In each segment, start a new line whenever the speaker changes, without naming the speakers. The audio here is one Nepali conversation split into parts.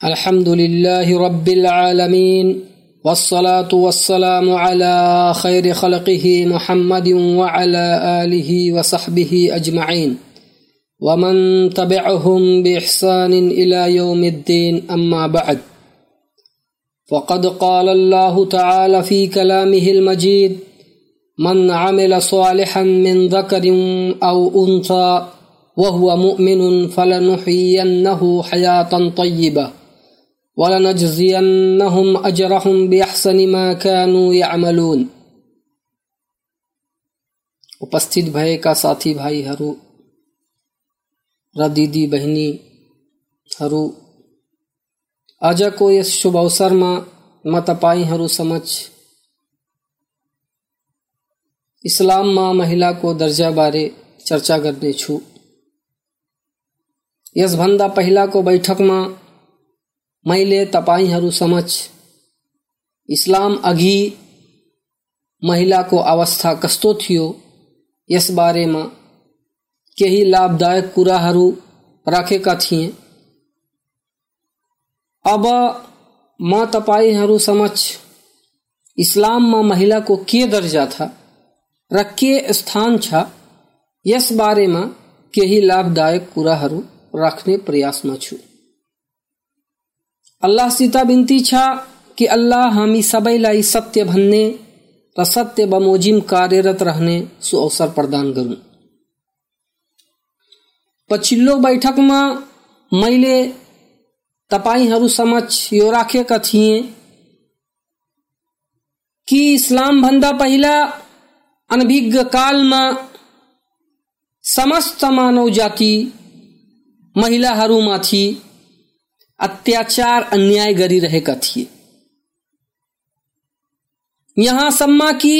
अल्हम्दुलिल्लाहि रब्बिल आलमीन वस्सलातु वस्सलामु अला खैरि खल्क़िहि मुहम्मदिन व अला आलिहि व सहबिहि अजमईन व मन तबिअहुम बिइहसानिन इला यौमिद्दीन अम्मा बअद फ़क़द क़ाल अल्लाहु तआला फ़ी कलामिहिल मजीद मन अमिल सालिहन मिन ज़करिन औ उन्सा व हुवा मुमिनुन फलनुहयियन्नहु हयातन तय्यिबा वलनजज़ियन्नहुम अजरहुम बिअहसनि मा कानू यअमलून। उपस्थित भएका साथी भाइहरू र दिदी बहिनीहरू, आजको यस शुभ अवसरमा म तपाईहरू समक्ष इस्लाममा महिलाको दर्जाबारे चर्चा गर्नेछु। यसभन्दा पहिलाको बैठकमा मैले तपाईहरू समक्ष इस्लाम अघि महिलाको अवस्था कस्तो थियो यस बारेमा केही लाभदायक कुराहरू राखेका थिएँ। अब म तपाईहरू समक्ष इस्लाममा महिलाको के दर्जा था र के स्थान छ यस बारेमा केही लाभदायक कुराहरू राख्ने प्रयासमा छु। अल्लाहसित बिन्ती छ कि अल्लाह हामी सबैलाई सत्य भन्ने र सत्य बमोजिम कार्यरत रहने सुअवसर प्रदान गरून्। पछिल्लो बैठकमा मैले तपाईहरू समक्ष यो राखेका थिएँ कि इस्लाम भन्दा पहिला अनभिज्ञ कालमा समस्त मानव जाति महिलाहरूमाथि अत्याचार अन्याय गरिरहेका थिए। यहाँसम्म कि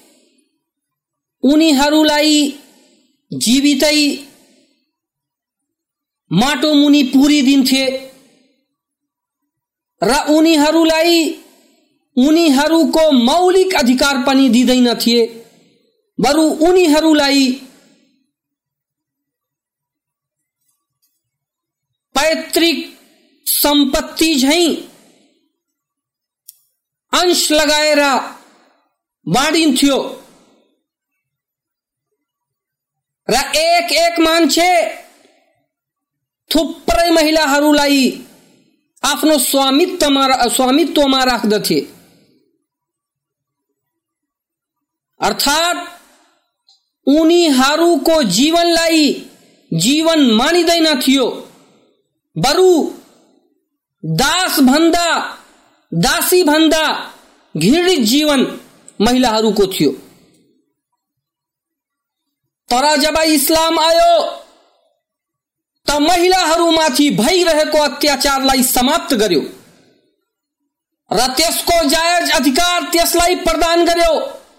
उनीहरूलाई जीवितै माटो मुनि पुरिदिन्थे र उनीहरूलाई उनीहरूको मौलिक अधिकार पनि दिँदैनथे, बरु उनीहरूलाई पैतृक सम्पत्ति झैं अंश लगाएर बाँडिन्थ्यो र एक मान्छे थुप्रै महिलाहरूलाई आफ्नो स्वामित्वमा राख्दथे। अर्थात् उनीहरूको जीवनलाई जीवन मानिँदैनथ्यो, बरु दासी भन्दा घृणित जीवन महिलाहरूको थियो। तर जब इस्लाम आयो त महिलाहरूमाथि भइरहेको अत्याचारलाई समाप्त गर्यो र त्यसको जायज अधिकार त्यसलाई प्रदान गर्यो।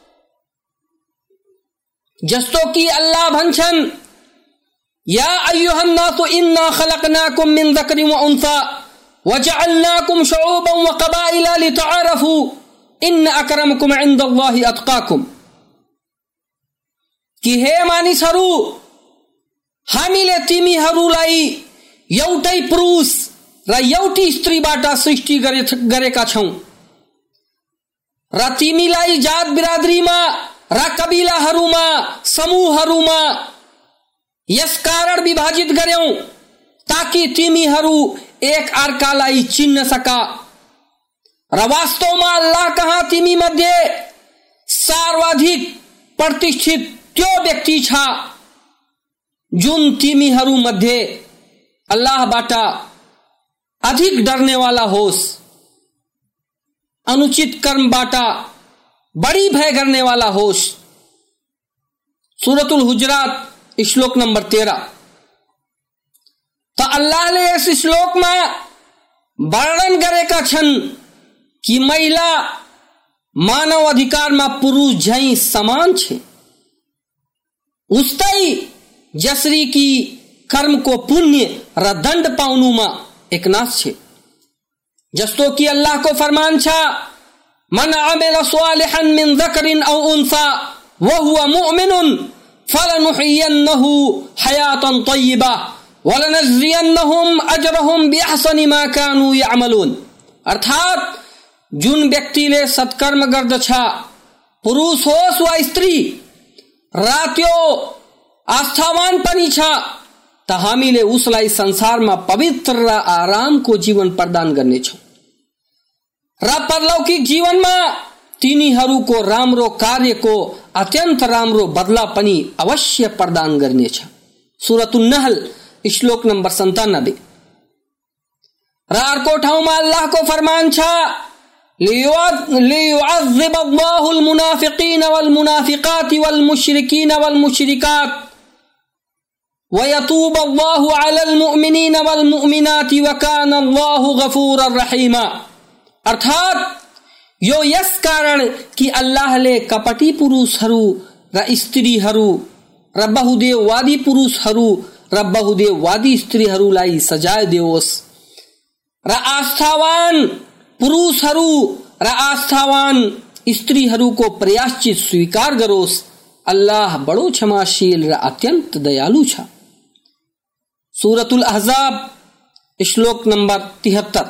जस्तो कि अल्लाह भन्छन्, या अय्युहन नासु इन्ना खलकनाकुम मिन ज़करिन व उन्सा वजअलनाकुम शुऊबन व क़बाइला लितआरफू इन्न अक्रमकुम इन्दल्लाहि अत्काकुम। कि हे मानिसहरू, हामीले तिमीहरूलाई एउटै पुरुष र एउटी स्त्रीबाट सृष्टि गरेका छौं र तिमीलाई जात बिरादरीमा र कबिलाहरूमा समूहहरूमा यस कारण विभाजित गर्यौं ताकि तिमीहरू एक अर्कालाई चिन्न सका र वास्तवमा अल्लाह कहाँ तिमी मध्ये सर्वाधिक प्रतिष्ठित त्यो व्यक्ति छ जुन तिमीहरू मध्ये अल्लाहबाट अधिक डर्नेवाला होस्, अनुचित कर्मबाट बड़ी भय गर्नेवाला होस्। सूरतुल हुजरात श्लोक नंबर 13। तो अल्लाहले यस श्लोकमा वर्णन गरेका छन् कि महिला मानव अधिकारमा पुरुष झैं समान छे। उस्तै जसरी कि कर्मको पुण्य र दण्ड पाउनुमा एकनाश छे। जस्तो कि अल्लाहको फरमान छ, मन अमिल सालिहन मिन ज़करिन औ उन्सा व हुवा मुमिनुन फलनुहयियन्नहु हयातन तय्यिबा वलनज़्ज़ियन्नहुम अजरहुम बिअहसनि मा कानू यअमलून। अर्थात जुन व्यक्तिले सत्कर्म गर्दछ, पुरुष होस् वा स्त्री, र त्यो आस्थावान पनि छ, त हामीले उसलाई संसारमा पवित्र र आरामको जीवन प्रदान गर्नेछौं र परलौकिक जीवनमा तिनीहरूको राम्रो कार्यको अत्यन्त राम्रो बदला पनि अवश्य प्रदान गर्नेछ। सूरतुन नहल श्लोक नम्बर 97। र अर्को ठाउँमा अल्लाहको फरमान छ, लियुअज़्ज़िब अल्लाहुल मुनाफिकीन वल मुनाफिकाति वल मुश्रिकीन वल मुश्रिकात वयतूब अल्लाहु अलल मुमिनीन वल मुमिनाति वकान अल्लाहु गफूरर रहीमा। अर्थात यो यस कारण कि अल्लाहले कपटी पुरुषहरू र स्त्रीहरू र बहुदेववादी पुरुषहरू र बहुदेववादी स्त्रीहरूलाई सजाय दियोस् र आस्थावान पुरुषहरू र आस्थावान स्त्रीहरूको प्रायश्चित स्वीकार गरोस्। अल्लाह बडो क्षमाशील र अत्यन्त दयालु छ। सूरतुल अहज़ाब श्लोक नम्बर 73।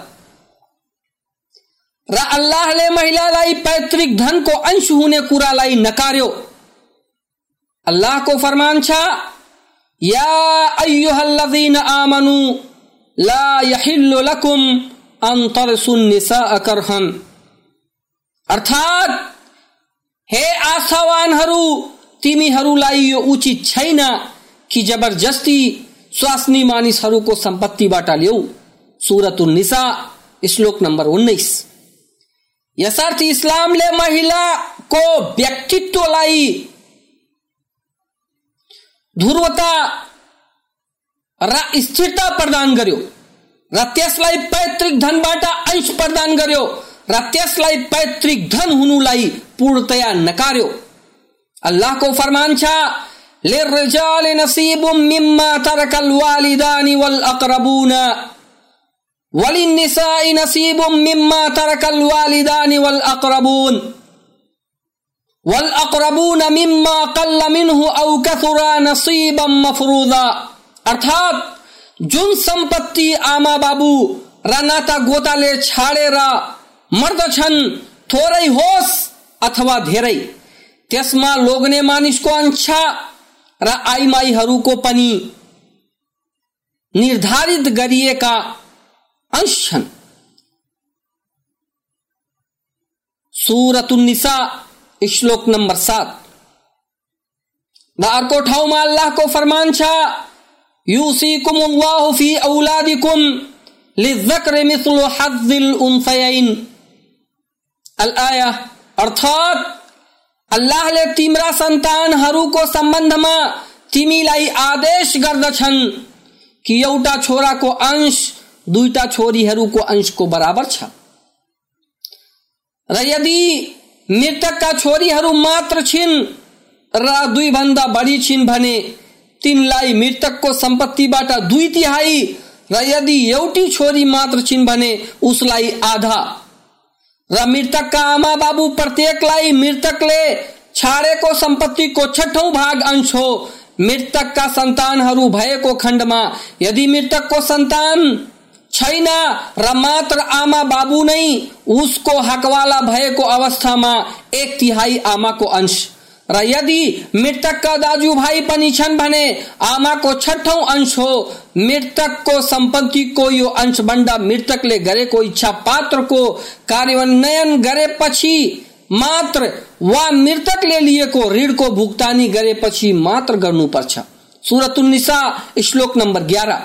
र अल्लाहले महिलालाई पैतृक धनको अंश हुने कुरालाई नकार्यो। अल्लाहको फरमान छ, या अय्युहल्लज़ीना आमनू ला यहिल्लु लकुम अन तरसुन निसाअ करहन। अर्थात हे आस्थावानहरू, तिमीहरूलाई यो उचित छैन कि जबरजस्ती स्वास्नी मानिसहरूको सम्पत्तिबाट ल्याऊ। सूरतुन निसा श्लोक नम्बर 19। यसर्थ इस्लामले महिलाको व्यक्तित्वलाई ध्रुवता र स्थिरता प्रदान गर्यो र त्यसलाई पैतृक धनबाट अंश प्रदान गर्यो र त्यसलाई पैतृक धन हुनुलाई पूर्णतया नकार्यो। अल्लाहको फरमान छ, लिर्रिजालि नसीबुम मिम्मा तरकल वालिदानि वल अक़रबून वलिन्निसाइ नसीबुम मिम्मा तरकल वालिदानि वल अक़रबून मिम्मा क़ल्ल मिन्हु औ कथुरा नसीबम मफ़रूज़ा। अर्थात जुन सम्पत्ति आमा बाबु र नाता गोताले छाडेर मर्दछन्, थोरै होस् अथवा धेरै, त्यसमा लोग्ने मानिसको अंश र आइमाईहरूको पनि निर्धारित गरिएका अंश छन्। सूरतुन निसा श्लोक नम्बर 7। र अर्को ठाउँमा अल्लाहको फरमान छ, युसीकुमुल्लाहु फी औलादिकुम लिज़्ज़क्रि मिस्लु हज़्ज़िल उन्सयैन। अल-आया। अर्थात अल्लाहले तिम्रा सन्तानहरूको सम्बन्धमा तिमीलाई आदेश गर्दछन् कि एउटा छोराको अंश दुईटा छोरीहरूको अंशको बराबर छ र यदि मृतकका छोरीहरू मात्र छिन् र 2 भन्दा बढी छिन् भने तिनलाई मृतकको सम्पत्तिबाट 2/3 र यदि एउटी छोरी मात्र छिन् भने उसलाई आधा र मृतकका आमा बाबु प्रत्येकलाई मृतकले छाडेको सम्पत्तिको 6औं भाग अंश हो। मृतकका सन्तानहरू भएको खण्डमा यदि मृतकको सन्तान छैन र मात्र आमा बाबु नै उसको हकवाला भएको अवस्थामा 1/3 आमाको अंश र यदि मृतकका दाजुभाइ पनि छन् भने आमाको 6औं अंश हो। मृतकको सम्पत्तिको यो अंशबन्ड मृतकले गरेको इच्छा पात्रको कार्यान्वयन गरेपछि मात्र वा मृतकले लिएको ऋणको भुक्तानी गरेपछि मात्र गर्नुपर्छ। सूरतुन निसा श्लोक नम्बर 11।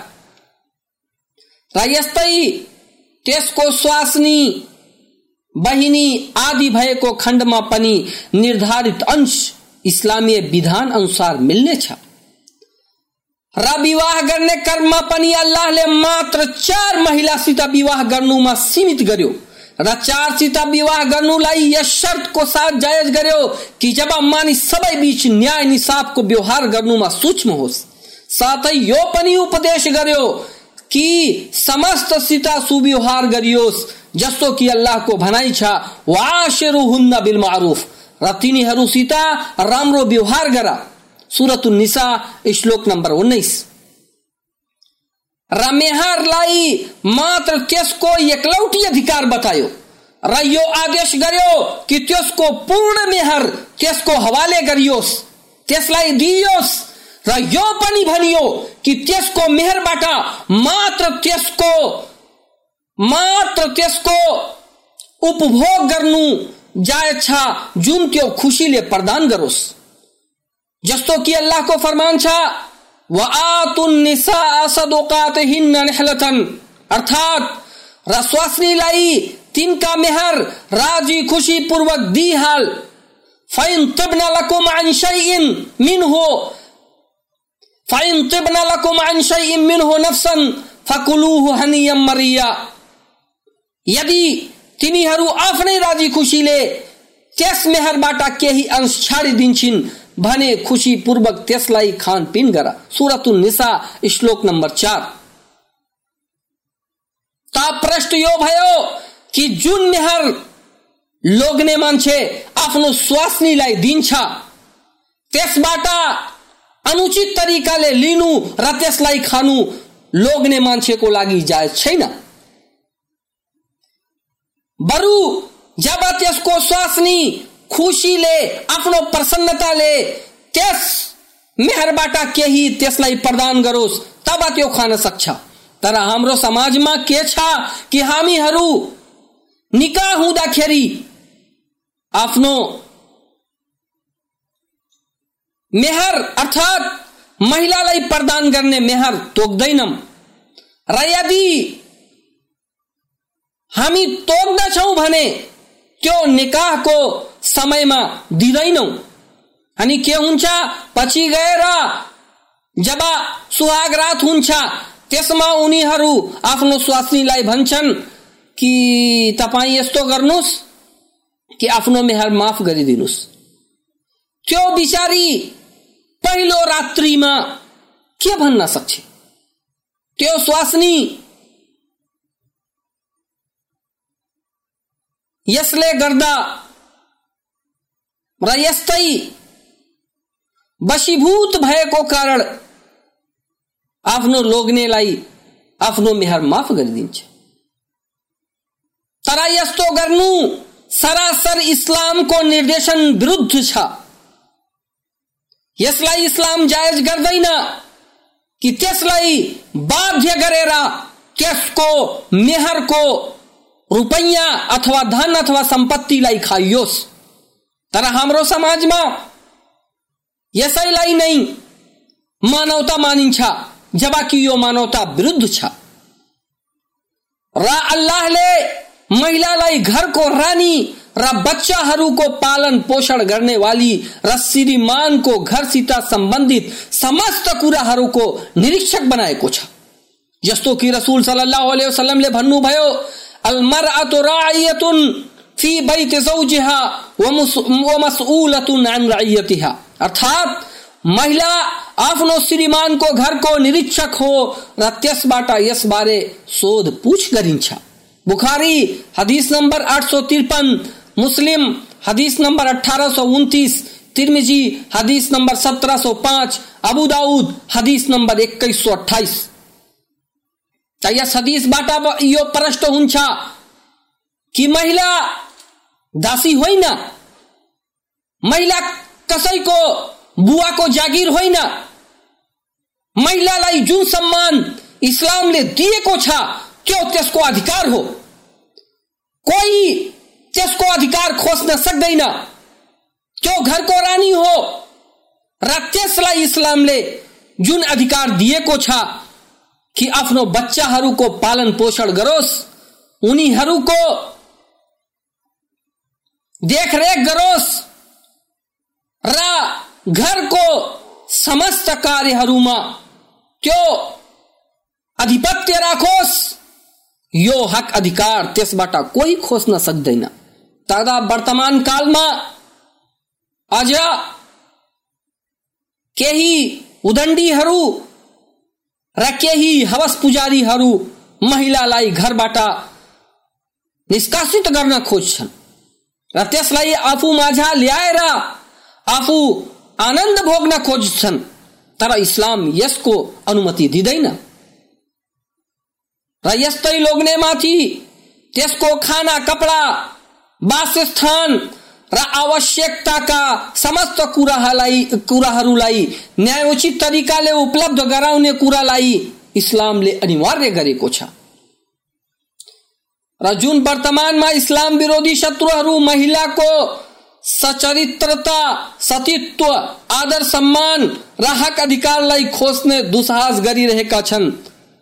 र यस्तै त्यसको स्वास्नी, बहिनी आदि भएको खण्डमा पनि निर्धारित अंश इस्लामीय विधान अनुसार मिल्नेछ। र विवाह गर्ने क्रममा पनि अल्लाहले मात्र 4 महिलासित विवाह गर्नुमा सीमित गर्यो र 4 सित विवाह गर्नुलाई यस शर्तको साथ जायज गर्यो कि जब मानिस सबै बीच न्याय निसाफको व्यवहार गर्नुमा सूक्ष्म होस्। साथै यो पनि उपदेश गर्यो कि समस्त सित सुव्यवहार गरियोस्, जस्तो कि अल्लाहको भनाइ छ, वाशिरुहुन्न बिल मारुफ, र तिनीहरूसित राम्रो व्यवहार गर। सूरतुन निसा श्लोक नम्बर 19। र मेहरलाई मात्र त्यसको एकलौटी अधिकार बतायो र यो आदेश गर्यो कि त्यसको पूर्ण मेहर त्यसको हवाले गरियोस्, त्यसलाई दिइयोस् र यो पनि भनियो कि त्यसको मेहरबाट मात्र त्यसको उपभोग गर्नु जायज छ जुन त्यो खुशीले प्रदान गरोस्। जस्तो कि अल्लाहको फरमान छ वआतुन निसा सदुकातिहिन्न निहलतन, अर्थात र स्वास्नीलाई तिनका मेहर राजी खुशी पूर्वक दिहाल। फइन तिब्न लकुम अन शैइन मिन्हु नफ्सन फकुलूहु हनियम मरिया। यदि तिनीहरू आफ्नै राजी खुशीले त्यस मेहरबाट केही अंश छाडिदिन्छन् भने खुशी पूर्वक त्यसलाई खानपिन गर। सूरतुन निसा श्लोक नम्बर 4। ता प्रश्न यो भयो कि जुन मेहर लोग्ने मान्छे आफ्नो स्वास्नीलाई दिन्छ त्यसबाट अनुचित तरिकाले लिनु र त्यसलाई खानु लोग्ने मान्छेको लागि जायज छैन। बरु जब त्यसको स्वास्नी खुशीले आफ्नो प्रसन्नताले त्यस मेहरबाट केही त्यसलाई प्रदान गरोस् तब त्यो खान सक्छ। तर हाम्रो समाजमा के छ कि हामीहरू निकाह हुँदाखेरि आफ्नो मेहर अर्थात महिलालाई प्रदान गर्ने मेहर तोक्दैनौं र यदि हामी तोक्दछौं भने त्यो निकाहको समयमा दिदैनौं। अनि के हुन्छ, पछि गएर जब सुहाग रात हुन्छ त्यसमा उनीहरू आफ्नो स्वास्नीलाई भन्छन् कि तपाई यस्तो गर्नुस् कि आफ्नो मेहर माफ गरिदिनुस्। त्यो बिचारी पहिलो रात्रिमा के भन्न सक्छ? त्यो स्वास्नी यसले गर्दा र यस्तै वशीभूत भएको कारण आफ्नो लोग्नेलाई आफ्नो मेहर माफ गरिदिन्छ। तर यस्तो गर्नु सरासर इस्लामको निर्देशन विरुद्ध छ। यसलाई इस्लाम जायज गर्दैन कि त्यसलाई बाध्य गरेर त्यसको मेहरको रुपैयाँ अथवा धन अथवा सम्पत्तिलाई खाइयोस्। तर हाम्रो समाजमा यसैलाई नै मानवता मानिन्छ, जबकि यो मानवता विरुद्ध छ। र अल्लाहले महिलालाई घरको रानी र बच्चाहरूको पालन पोषण गर्ने वाली र श्रीमानको घरसित सम्बन्धित समस्त कुराहरूको निरीक्षक बनाएको छ। जस्तो कि रसूल सल्लल्लाहु अलैहि वसल्लमले भन्नुभयो अलमरअतु राइयतुन फी बैत ज़ौजिहा व मसऊलतुन अन रइयतिहा, अर्थात महिला आफ्नो श्रीमानको घरको निरीक्षक हो र त्यसबाट यसबारे सोध पूछ गरिन्छ। बुखारी हदीस नंबर 853, मुस्लिम हदीस नंबर 1829, तिर्मिजी हदीस नंबर 1705, अबू दाऊद हदीस नंबर 2128। यस हदीसबाट यो प्रश्न हुन्छ कि महिला दासी होइन, महिला कसैको बुवाको जागिर होइन। महिलालाई जुन सम्मान इस्लामले दिएको छ त्यो त्यसको अधिकार हो, कोही त्यसको अधिकार खोज्न सक्दैन। त्यो घरको रानी हो र त्यसलाई इस्लामले जुन अधिकार दिएको छ कि आफ्नो बच्चाहरूको पालन पोषण गरोस्, उनीहरूको देखरेख गरोस् र घरको समस्त कार्यहरूमा त्यो आधिपत्य राखोस्, यो हक अधिकार त्यसबाट कोही खोज्न सक्दैन। तर वर्तमान कालमा अझ केही उदण्डीहरू र केही हवस पुजारीहरू महिलालाई घरबाट निष्कासित गर्न खोज्छन् र त्यसलाई आफू माझ ल्याएर आफू आनन्द भोग्न खोज्छन्। तर इस्लाम यसको अनुमति दिँदैन। र यस्तै लोग्नेमाथि त्यसको खाना कपडा वासस्थान र आवश्यकताका समस्त कुराहरूलाई न्यायोचित तरिकाले उपलब्ध गराउने कुरालाई इस्लामले अनिवार्य गरेको छ। र जुन वर्तमानमा इस्लाम विरोधी शत्रुहरू महिलाको सचरित्रता, सतीत्व, आदर सम्मान र हक अधिकारलाई खोज्ने दुस्साहस गरिरहेका छन्,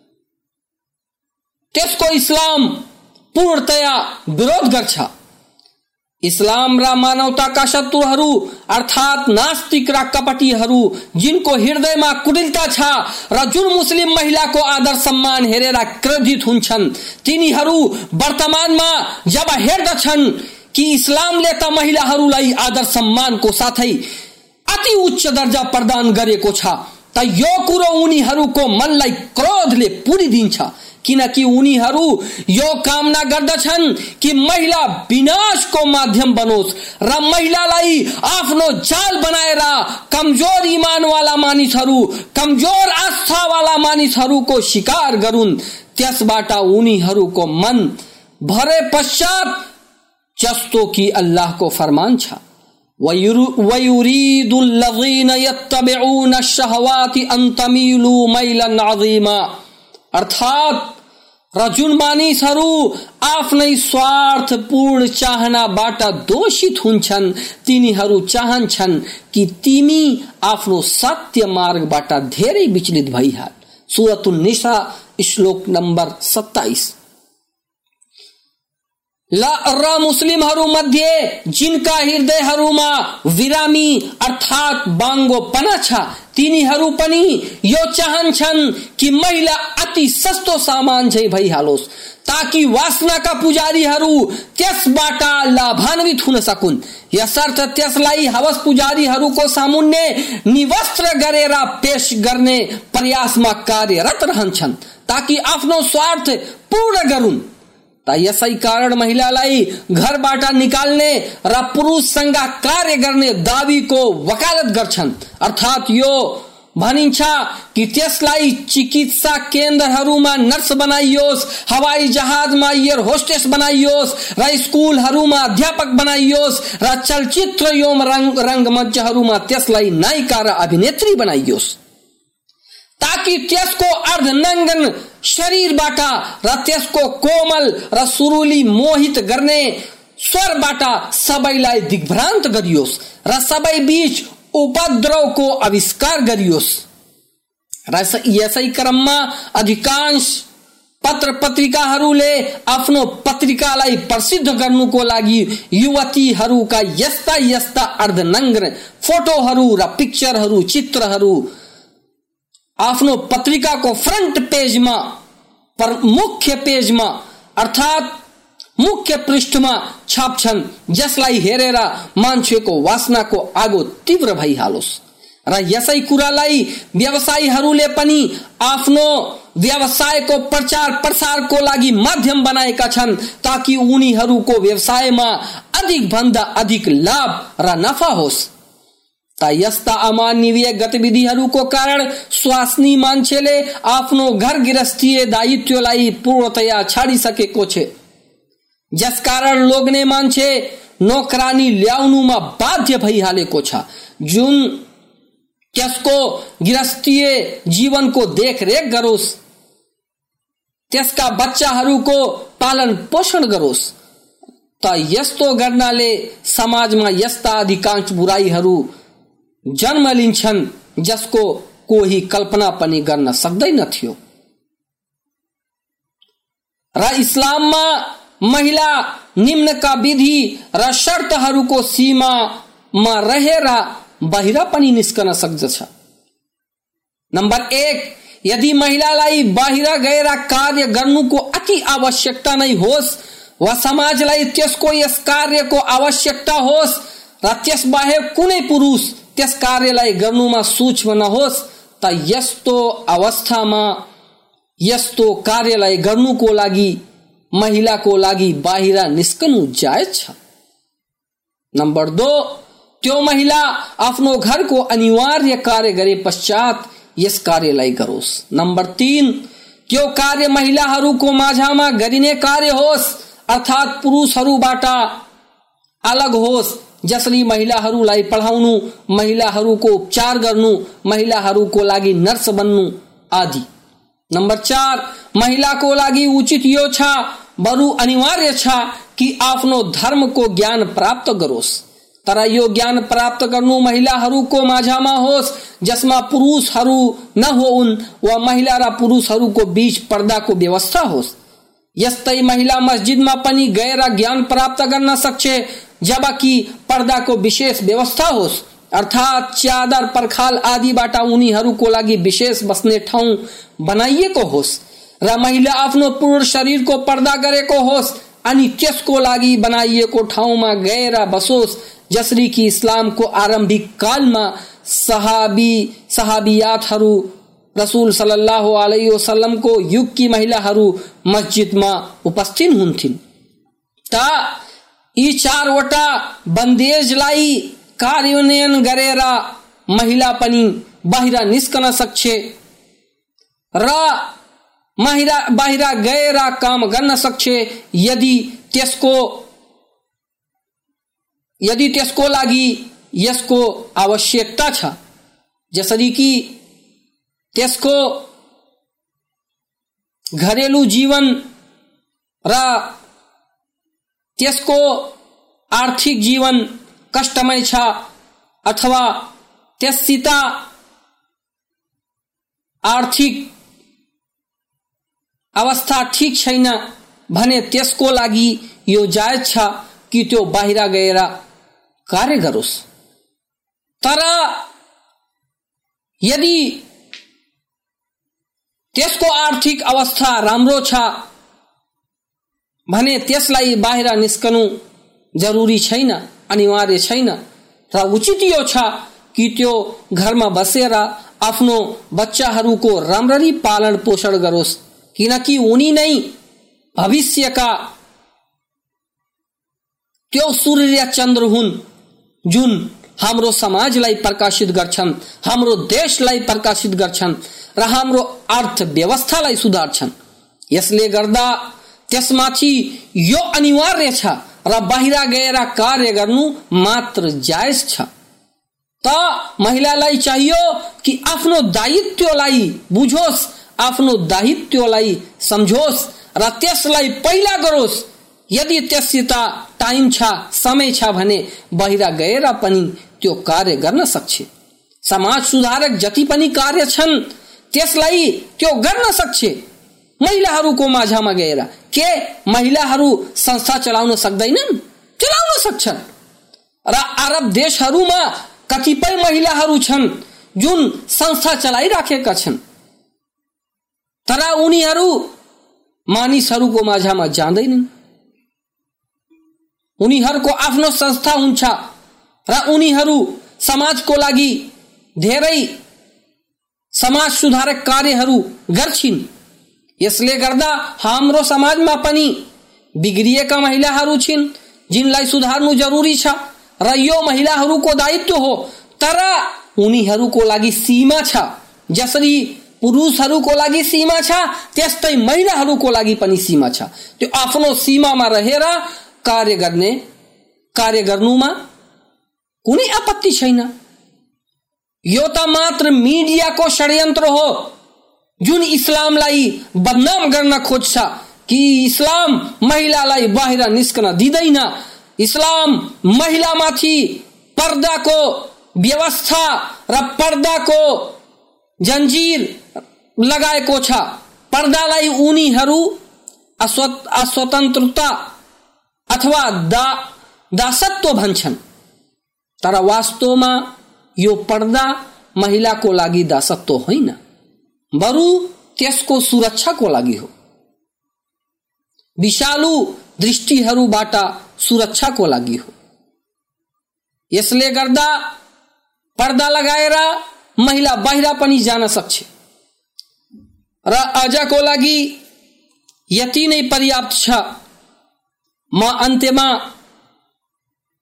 त्यसको इस्लाम पूर्णतया विरोध गर्छ। इस्लाम र मानवताका शत्रुहरू अर्थात नास्तिक र कपटीहरू जिनको हृदयमा कुटिलता छ र जुन मुस्लिम महिलाको आदर सम्मान हेरेर क्रोधित हुन्छन्, तिनीहरू वर्तमानमा जब हेर्दछन् कि इस्लामले त महिलाहरूलाई आदर सम्मानको साथै अति उच्च दर्जा प्रदान गरेको छ, त यो कुरो उनीहरूको मनलाई क्रोधले पुरिदिन्छ, किनकि उनीहरू यो कामना गर्दछन् कि महिला विनाशको माध्यम बनोस् र महिलालाई आफ्नो जाल बनाएर कमजोर ईमानवाला मानिसहरू, कमजोर आस्थावाला मानिसहरूको शिकार गरून्। त्यसबाट उनीहरूको मन भरे पश्चात जस्तो कि अल्लाहको फरमान छ, वयुरीदुल लज़ीना यत्तबिऊन शहवाति अन तमीलू मैलन अज़ीमा, अर्थात र जुन मानिसहरू आफ्नै स्वार्थपूर्ण चाहनाबाट दोषित हुन्छन्, तिनीहरू चाहन्छन् कि तिमी आफ्नो सत्य मार्गबाट धेरै विचलित भइहाल। सूरतुन निसा श्लोक नम्बर 27। र मुस्लिमहरू मध्ये जिनका हृदयहरूमा विरामी अर्थात बाङ्गोपना छ, तिनीहरू पनि यो चाहन्छन् कि महिला अति सस्तो सामान चाहिँ भइहालोस्, ताकि वासनाका पुजारीहरू त्यसबाट लाभान्वित हुन सकुन्। यसर्थ त्यसलाई हवस पुजारीहरूको सामुन्ने निवस्त्र गरेर पेश गर्ने प्रयासमा कार्यरत रहन्छन्, ताकि आफ्नो स्वार्थ पूर्ण गरून्। यसै कारण महिलालाई घरबाट निकाल्ने र पुरुषसँग कार्य गर्ने दावीको वकालत गर्छन्। अर्थात यो भनिन्छ कि त्यसलाई चिकित्सा केन्द्रहरूमा नर्स बनाइयोस्, हवाई जहाजमा एयर होस्टेस बनाइयोस्, र स्कुलहरूमा अध्यापक बनाइयोस्, र चलचित्र एवं रंगमञ्चहरूमा त्यसलाई नायिका र अभिनेत्री बनाइयोस्, ताकि त्यसको अर्धनग्न शरीरबाट र त्यसको कोमल र सुरुली मोहित गर्ने स्वरबाट सबैलाई दिग्भ्रान्त गरियोस् र सबै बीच उपद्रवको आविष्कार गरियोस्। र यसै क्रममा अधिकांश पत्र पत्रिकाहरूले आफ्नो पत्रिकालाई प्रसिद्ध गर्नुको लागि युवतीहरूका यस्ता यस्ता अर्धनग्न फोटोहरू र पिक्चरहरू, चित्रहरू आफ्नो पत्रिकाको फ्रन्ट पेजमा, मुख्य पेजमा अर्थात मुख्य पृष्ठमा छाप्छन्, जसलाई हेरेर मान्छेको वासनाको आगो तीव्र भइहालोस्। र यसै कुरालाई व्यवसायीहरूले पनि आफ्नो व्यवसायको प्रचार प्रसारको लागि माध्यम बनाएका छन्, ताकि उनीहरूको व्यवसायमा अधिक भन्दा अधिक लाभ र नफा होस्। यस्ता अमानवीय गतिविधिहरूको कारण स्वास्नी मान्छेले आफ्नो घर गृहस्थीय दायित्वलाई पूर्णतया छाडिसकेको छ, जसकारण लोग्ने मान्छे नोकरानी ल्याउनुमा बाध्य भइहालेको छ, जुन त्यसको गृहस्थीय जीवनको देखरेख गरोस्, त्यसका बच्चाहरूको पालन पोषण गरोस्। यस्तो गर्नाले समाजमा यस्ता अधिकांश बुराइहरू जन्म लिन्छन् जसको कोही कल्पना पनि गर्न सक्दैन थियो। र इस्लाममा महिला निम्नका विधि र शर्तहरूको सीमामा रहेर बाहिर पनि निस्कन सक्दछ। नम्बर 1, यदि महिलालाई बाहिर गएर कार्य गर्नुको अति आवश्यकता नै होस् वा समाजलाई त्यसको यस कार्यको आवश्यकता होस् र त्यसबाहेक कुनै पुरुष त्यस कार्यलाई गर्नुमा सूक्ष्म नहोस्, त यस्तो अवस्थामा यस्तो कार्यलाई गर्नुको लागि महिलाको लागि बाहिर निस्कनु जायज छ। नम्बर 2, त्यो महिला आफ्नो घरको अनिवार्य कार्य गरे पश्चात यस कार्यलाई गरोस्। नम्बर 3, त्यो कार्य महिलाहरूको माझामा गरिने कार्य होस् अर्थात् पुरुषहरूबाट अलग होस्, जसरी महिलाहरूलाई पढाउनु, महिलाहरूको उपचार गर्नु, महिलाहरूको लागि नर्स बन्नु आदि। नंबर 4, महिलाको लागि उचित यो छ, बरु अनिवार्य छ कि आफ्नो धर्मको ज्ञान प्राप्त गरोस्। तर यो ज्ञान प्राप्त गर्नु महिलाहरूको माझामा होस् जसमा पुरुषहरू नहोउन् वा महिला र पुरुषहरूको बीच पर्दाको व्यवस्था होस्। यस्तै महिला मस्जिदमा पनि गएर ज्ञान प्राप्त गर्न सक्छे, जबकि पर्दाको विशेष व्यवस्था होस्, अर्थात् च्यादर पर्खाल आदिबाट उनीहरूको लागि विशेष बस्ने ठाउँ बनाइएको होस् र महिला आफ्नो पूर्ण शरीरको पर्दा गरेको होस् अनि त्यसको लागि बनाइएको ठाउँमा गएर बसोस्, जसरी कि इस्लामको आरम्भिक कालमा सहाबियातहरू रसूल सल्लल्लाहु अलैहि वसल्लमको युगकी महिलाहरू मस्जिदमा उपस्थित हुन्थिन्। त यी 4 वटा बन्देजलाई कार्यान्वयन गरेर महिला पनि बाहिर निस्कन सक्छे र बाहिर गएर काम गर्न सक्छे यदि त्यसको लागि यसको आवश्यकता छ, जसरी कि त्यसको घरेलु जीवन र त्यसको आर्थिक जीवन कष्टमय छ अथवा त्यससित आर्थिक अवस्था ठीक छैन भने त्यसको लागि यो जायज छ कि त्यो बाहिर गएर कार्य गरोस्। तर यदि त्यसको आर्थिक अवस्था राम्रो छ भने त्यसलाई बाहिर निस्कनु जरुरी छैन, अनिवार्य छैन र उचित यो छ कि त्यो घरमा बसेर आफ्नो बच्चाहरूको राम्ररी पालन पोषण गरोस्, किनकि उनी नै भविष्यका त्यो सूर्य चन्द्र हुन् जुन हाम्रो समाजलाई प्रकाशित गर्छन्, हाम्रो देशलाई प्रकाशित गर्छन् र हाम्रो अर्थव्यवस्थालाई सुधार्छन्। यसले गर्दा त्यसमाथि यो अनिवार्य छ र बाहिर गएर कार्य गर्नु मात्र जायज छ। त महिलालाई चाहियो कि आफ्नो दायित्वलाई बुझोस्, आफ्नो दायित्वलाई सम्झोस् र त्यसलाई पहिला गरोस्। यदि त्यससित टाइम छ, समय छ भने बाहिर गएर पनि त्यो कार्य गर्न सक्छ। समाज सुधारक जति पनि कार्य छन् त्यसलाई त्यो गर्न सक्छ महिलाहरूको माझमा गएर। के महिलाहरू संस्था चलाउन सक्दैनन्? चलाउन सक्छन् र अरब देशहरूमा कतिपय महिलाहरू छन् जुन संस्था चलाइराखेका छन्, तर उनीहरू मानिसहरूको माझमा जाँदैनन्। उनीहरूको आफ्नो संस्था हुन्छ र उनीहरू समाजको लागि धेरै समाज सुधारक कार्यहरू गर्छिन्। यसले गर्दा हाम्रो समाजमा पनि बिग्रिएका महिलाहरू छिन् जिनलाई सुधार्नु जरुरी छ र यो महिलाहरूको दायित्व हो। तर उनीहरूको लागि सीमा छ, जसरी पुरुषहरूको लागि सीमा छ त्यस्तै महिलाहरूको लागि पनि सीमा छ। त्यो आफ्नो सीमामा रहेर कार्य गर्नुमा कुनै आपत्ति छैन। यो त मात्र मिडियाको षड्यन्त्र हो जुन इस्लामलाई बदनाम गर्न खोज्छ कि इस्लाम महिलालाई बाहिर निस्कन दिँदैन, इस्लाम महिलामाथि पर्दाको व्यवस्था र पर्दाको जन्जिर लगाएको छ। पर्दालाई उनीहरू अस्वतन्त्रता अथवा दासत्व भन्छन्, तर वास्तवमा यो पर्दा महिलाको लागि दासत्व होइन, बरु त्यसको सुरक्षाको लागि हो। विषालु दृष्टिहरूबाट सुरक्षाको लागि हो। यसले गर्दा पर्दा लगाएर महिला बाहिर पनि जान सक्छ र आजको लागि यति नै पर्याप्त छ। म अन्त्यमा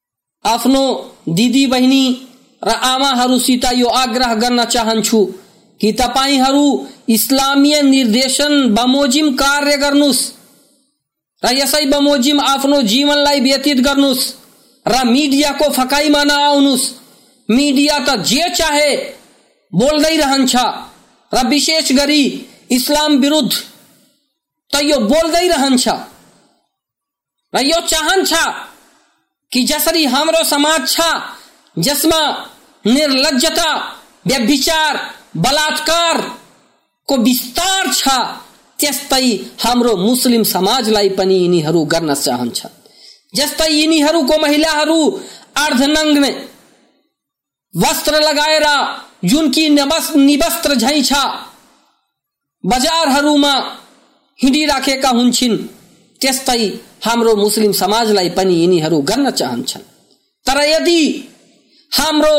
आफ्नो दिदी बहिनी र आमाहरूसित यो आग्रह गर्न चाहन्छु कि तपाईहरू इस्लामीय निर्देशन बमोजिम कार्य गर्नुस् र यसै बमोजिम आफ्नो जीवनलाई व्यतीत गर्नुस् र मिडियाको फकाइमा नआउनुस्। मिडिया त जे चाहे बोल्दै रहन्छ र विशेष गरी इस्लाम विरुद्ध त यो बोल्दै रहन्छ र यो चाहन्छ कि जसरी हाम्रो समाज छ जसमा निर्लज्जता, व्यभिचार, बलात्कार को विस्तार छ, त्यस्तै हाम्रो मुस्लिम समाजलाई पनि यिनीहरू गर्न चाहन्छ। जस्तै यिनीहरूको महिलाहरू अर्धनग्न वस्त्र लगाएर जुन कि निवस्त्र झैं छ बजारहरूमा हिँडिराखेका हुन्छन्, त्यस्तै हाम्रो मुस्लिम समाजलाई पनि यिनीहरू गर्न चाहन्छन्। तर यदि हाम्रो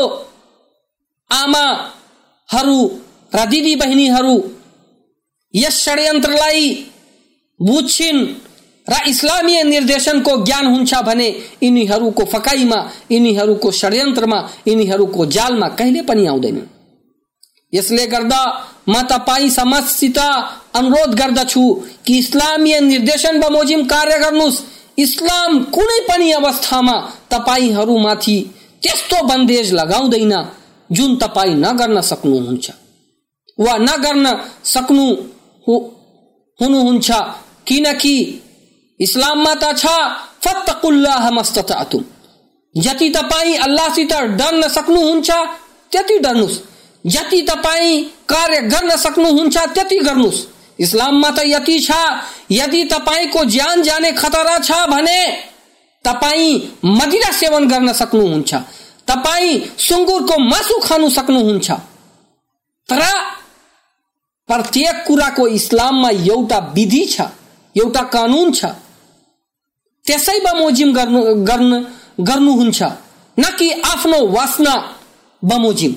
आमाहरू र दिदी बहिनीहरू यस षड्यन्त्रलाई बुझ्छिन् र इस्लामीय निर्देशनको ज्ञान हुन्छ भने यिनीहरूको फकाइमा, यिनीहरूको षड्यन्त्रमा, यिनीहरूको जालमा कहिले पनि आउँदैनन्। यसले गर्दा म तपाई समाजसित अनुरोध गर्दछु कि इस्लामीय निर्देशन बमोजिम कार्य गर्नुस्। इस्लाम कुनै पनि अवस्थामा तपाईहरूमाथि त्यस्तो बन्देज लगाउँदैन जुन तपाई नगर्न सक्नुहुन्छ वा नगर्न सक्नु हुनुहुन्छ, किनकि इस्लाममा त छ फत्तकुल्लाह मस्ततातुम। जति तपाई अल्लाहसित डर्न सक्नुहुन्छ त्यति डर्नुस्, जति तपाई कार्य गर्न सक्नुहुन्छ त्यति गर्नुस्। इस्लाममा त यति छ, यदि तपाईको ज्यान जाने खतरा छ भने तपाई मदिरा सेवन गर्न सक्नुहुन्छ, तपाई सुँगुरको मासु खानु सक्नुहुन्छ। तर प्रत्येक कुराको इस्लाममा एउटा विधि छ, एउटा कानून छ, त्यसै बमोजिम गर्नुहुन्छ, न कि आफ्नो वासना बमोजिम।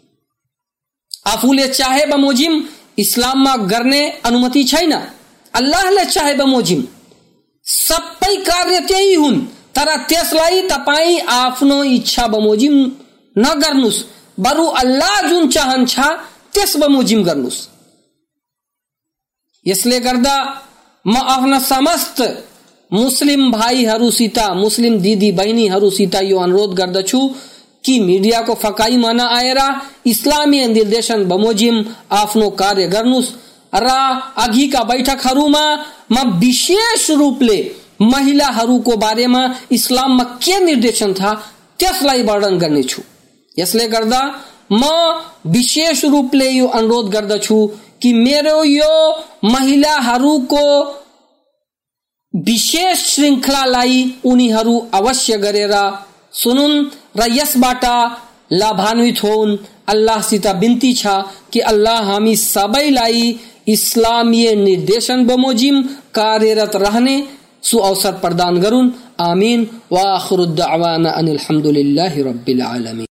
आफूले चाहे बमोजिम इस्लाममा गर्ने अनुमति छैन। अल्लाहले चाहे बमोजिम सबै कार्य त्यही हुन्, तर त्यसलाई तपाई आफ्नो इच्छा बमोजिम नगर्नुस्, बरु अल्लाह जुन चाहन्छ त्यस बमोजिम गर्नुस्। यसले गर्दा म आफ्ना समस्त मुस्लिम भाइहरूसित, मुस्लिम दिदी बहिनीहरूसित यो अनुरोध गर्दछु कि मिडियाको फकाइमा नआएर इस्लामीय निर्देशन बमोजिम आफ्नो कार्य गर्नुस् र अघिका बैठकहरूमा म विशेष रूपले महिलाहरूको बारेमा इस्लाममा के निर्देशन छ त्यसलाई वर्णन गर्नेछु। यसले गर्दा म विशेष रूपले यो अनुरोध गर्दछु कि मेरो यो महिलाहरूको विशेष श्रृंखलालाई उनीहरू अवश्य गरेर सुनुन् र यसबाट लाभान्वित होन्। अल्लाहसित बिन्ती छ कि अल्लाह हामी सबैलाई इस्लामीय निर्देशन बमोजिम कार्यरत रहने सुअवसर प्रदान गरून्। आमीन। व आखिरु दावाना अनिल हम्दुलिल्लाहि रब्बिल आलमीन।